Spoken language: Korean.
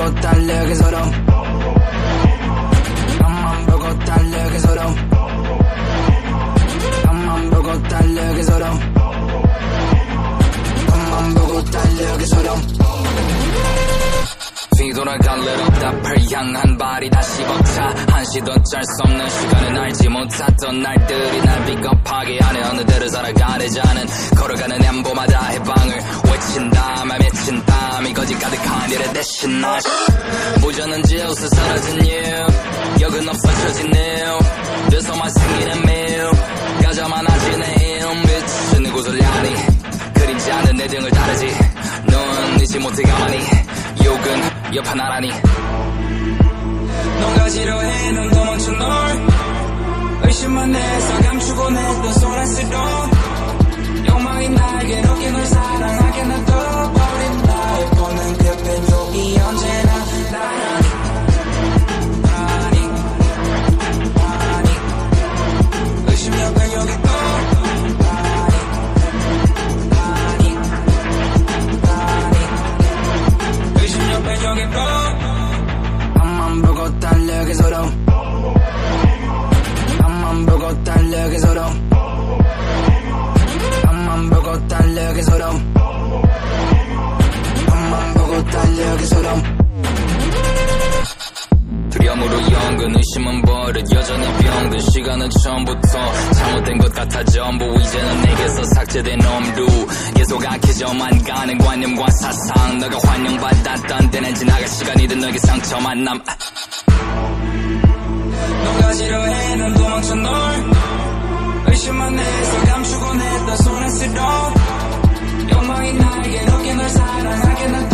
보고 달려게 소름 앞만 보고 달려게 소름 앞만 보고 달려게 소름 앞만 보고 달려게 소름 뒤돌아갈 일 없다 앞을 향한 발이 다시 벅차 한시도 짤 수 없는 시간은 알지 못했던 날들이 날 비겁하게 하네 어느 대로 살아가려자는 걸어가는 엠보마다 해방을 외친다 말 맺힌 땀이 거짓 가득한 일에 대신 나 무전은 웃어 사라진 you 기억은 없어져진 new 돼서만 생기는 밀 가져 많아지는 빛은 누구를 향해 그림자는 내 등을 따르지 넌 잊지 못해 가만히 욕은 여파 나란히 너가 지루해 넌 도망쳐 널 의심만 해서 감추곤 했던 소란스러운 욕망이 날 괴롭게 널 사랑하게 놔둬버린 나의 보는 그 표정이 언제나 나란히 의심 옆에 여기 또 앞만 보고 달려게 소름 앞만 보고 달려게 소름 앞만 보고 달려게 소름 앞만 보고 달려게 소름 두려움으로 연근 의심은 버릇 여전히 병든 시간은 처음부터 잘못된 것 같아 전부 이제는 내게서 삭제된 놈도 계속 악해져만 가는 관념과 사상 너가 환영받았던 때는 지나갈 시간이든 너에게 상처만 남 너가 지루해 넌 도망쳐 널 의심만 해서 감추곤 했던 소란스러운 욕망이 날 괴롭게 널 사랑하게 난